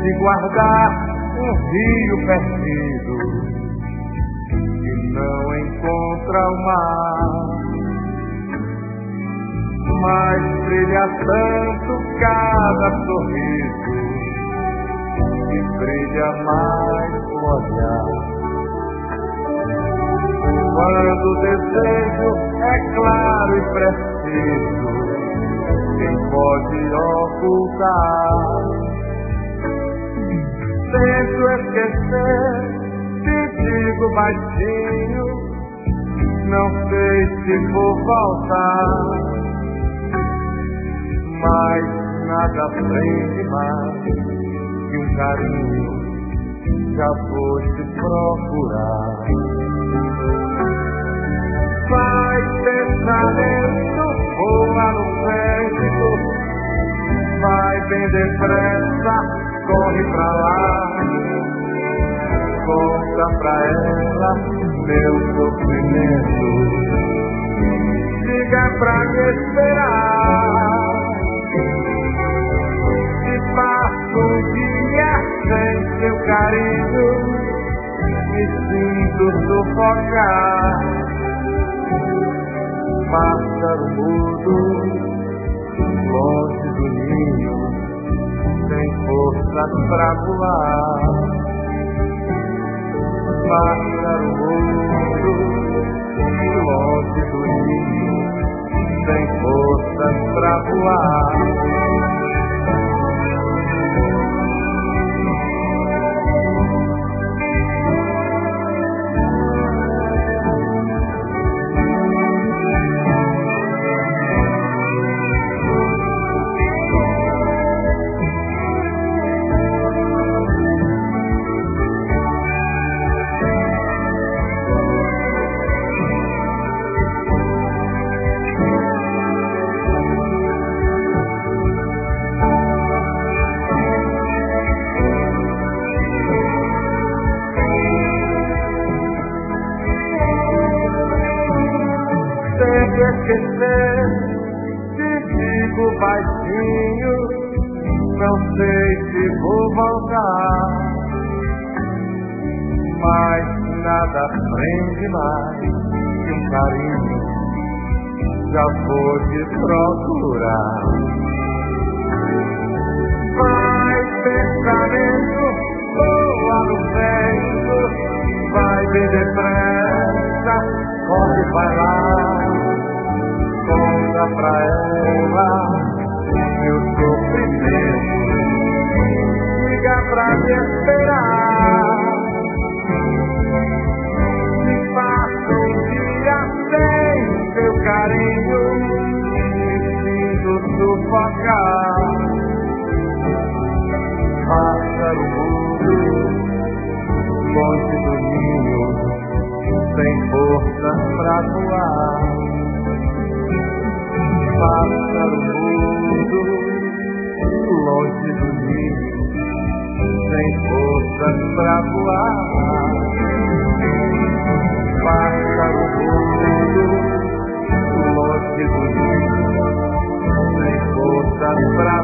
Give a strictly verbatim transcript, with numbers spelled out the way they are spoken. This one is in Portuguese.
de guardar um rio perdido que não encontra o mar, mas brilha tanto cada sorriso que brilha mais o olhar. Quando o desejo é claro e preciso, quem pode ocultar? Tento esquecer, te digo baixinho, não sei se vou voltar, mas nada prende mais que um carinho, já vou te procurar. Vai pensamento, voa no vento, vai bem depressa, corre pra lá, conta pra ela meu sofrimento, diga pra me esperar. Se passo um dia sem seu carinho, me sinto sufocar. Pássaro mudo, longe do ninho, sem forças pra voar. Pássaro mudo, longe do ninho, sem forças pra voar. Esquecer, te digo baixinho, não sei se vou voltar, mas nada prende mais que um carinho, já vou te procurar. Vai pensamento, voa no vento, vai bem depressa, corre, vai lá, conta pra ela meu sofrimento, diga pra me esperar. Se passa um dia sem seu carinho, me sinto sufocar. Pássaro mudo, longe do ninho, sem forças pra voar. Pássaro mudo, longe do ninho, sem forças pra voar. Pássaro mudo, longe do ninho, sem forças pra